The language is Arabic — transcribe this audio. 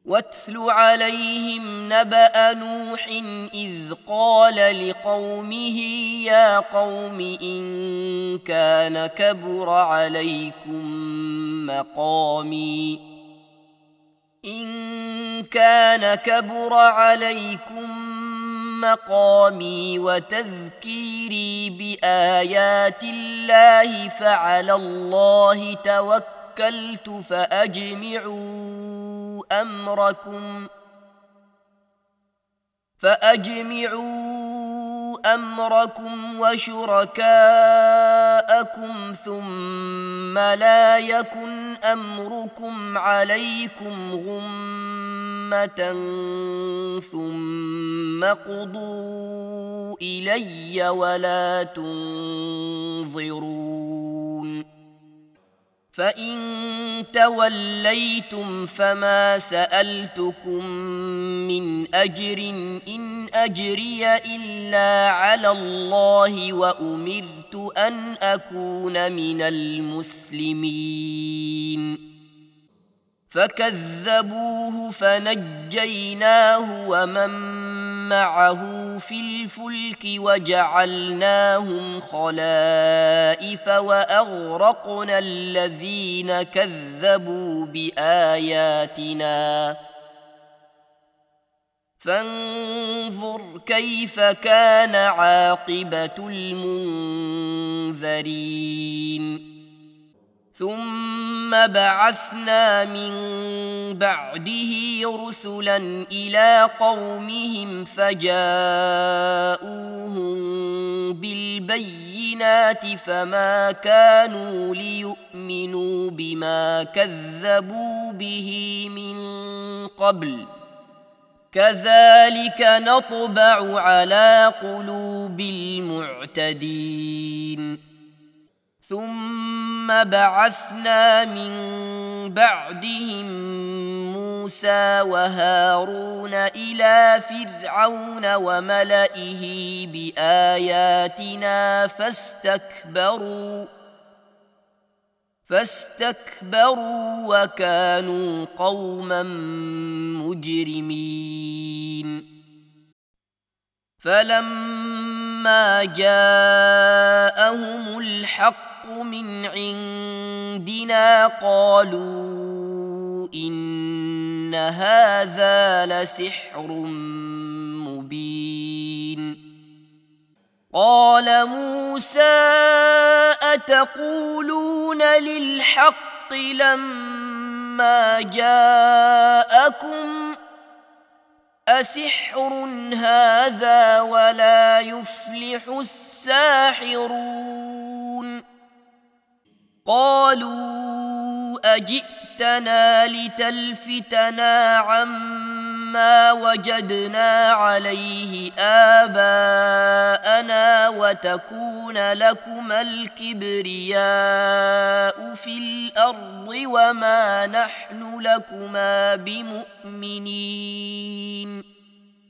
واتل عليهم نبأ نوح إذ قال لقومه يا قوم إن كان كبر عليكم مقامي وتذكيري بآيات الله فعلى الله توكلت فأجمعوا أمركم وشركاءكم ثم لا يكن أمركم عليكم غمة ثم قضوا إلي ولا تنظرون فإن توليتم فما سألتكم من أجر إن أجري إلا على الله وأمرت أن أكون من المسلمين فكذبوه فنجيناه ومن معه في الفلك وجعلناهم خلائف وأغرقنا الذين كذبوا بآياتنا فانظر كيف كان عاقبة المنذرين ثم بعثنا من بعده رسلا إلى قومهم فجاءوهم بالبينات فما كانوا ليؤمنوا بما كذبوا به من قبل كذلك نطبع على قلوب المعتدين ثم بعثنا من بعدهم موسى وهارون إلى فرعون وملئه بآياتنا فاستكبروا وكانوا قوما مجرمين فلما جاءهم الحق من عندنا قالوا إن هذا لسحر مبين قال موسى أتقولون للحق لما جاءكم أسحر هذا ولا يفلح الساحرون قالوا أجئتنا لتلفتنا عما وجدنا عليه آباءنا وتكون لكما الكبرياء في الأرض وما نحن لكما بمؤمنين